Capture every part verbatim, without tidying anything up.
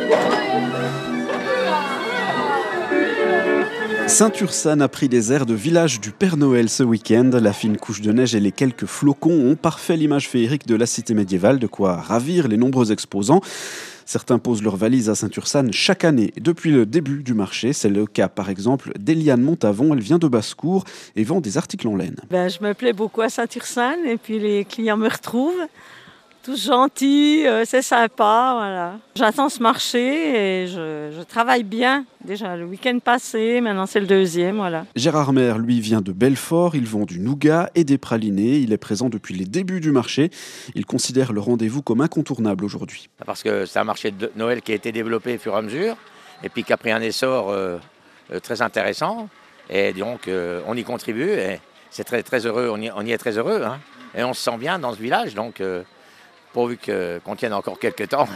Saint-Ursanne a pris les airs de village du Père Noël ce week-end. La fine couche de neige et les quelques flocons ont parfait l'image féerique de la cité médiévale, de quoi ravir les nombreux exposants. Certains posent leurs valises à Saint-Ursanne chaque année depuis le début du marché. C'est le cas par exemple d'Eliane Montavon. Elle vient de Basse-Cour et vend des articles en laine. Ben, je me plais beaucoup à Saint-Ursanne et puis les clients me retrouvent. Tous gentils, euh, c'est sympa, voilà. J'attends ce marché et je, je travaille bien. Déjà le week-end passé, maintenant c'est le deuxième, voilà. Gérard Maire, lui, vient de Belfort. Il vend du nougat et des pralinés. Il est présent depuis les débuts du marché. Il considère le rendez-vous comme incontournable aujourd'hui. Parce que c'est un marché de Noël qui a été développé au fur et à mesure et puis qui a pris un essor euh, euh, très intéressant. Et donc euh, on y contribue et c'est très, très heureux, on y, on y est très heureux. Hein. Et on se sent bien dans ce village, donc... Euh, pourvu que, qu'on tienne encore quelques temps.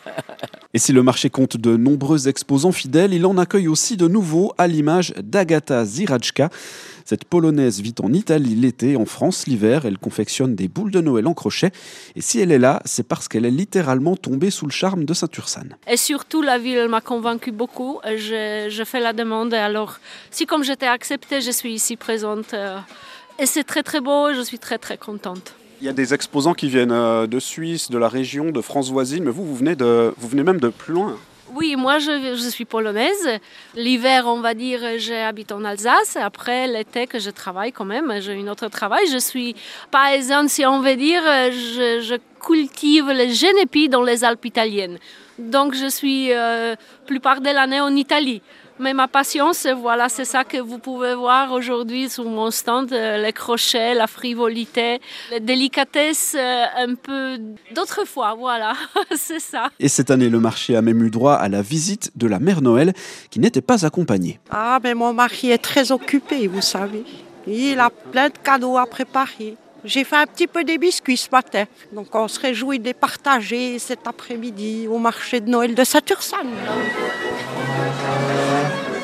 Et si le marché compte de nombreux exposants fidèles, il en accueille aussi de nouveaux, à l'image d'Agata Zirajka. Cette Polonaise vit en Italie l'été, en France l'hiver. Elle confectionne des boules de Noël en crochet. Et si elle est là, c'est parce qu'elle est littéralement tombée sous le charme de Saint-Ursanne. Et surtout, la ville m'a convaincue beaucoup. Je, je fais la demande. Alors, si comme j'étais acceptée, je suis ici présente. Et c'est très très beau, je suis très très contente. Il y a des exposants qui viennent de Suisse, de la région, de France voisine, mais vous, vous venez, de, vous venez même de plus loin. Oui, moi je, je suis polonaise. L'hiver, on va dire, j'habite en Alsace. Après, l'été, que je travaille quand même, j'ai un autre travail. Je suis paysanne, si on veut dire. Je, je cultive les génépis dans les Alpes italiennes. Donc je suis euh, plupart de l'année en Italie. Mais ma passion, c'est, voilà, c'est ça que vous pouvez voir aujourd'hui sur mon stand, euh, les crochets, la frivolité, les délicatesses euh, un peu d'autrefois, voilà, c'est ça. Et cette année, le marché a même eu droit à la visite de la Mère Noël qui n'était pas accompagnée. Ah, mais mon mari est très occupé, vous savez. Il a plein de cadeaux à préparer. J'ai fait un petit peu des biscuits ce matin. Donc on se réjouit de les partager cet après-midi au marché de Noël de Saint-Ursanne.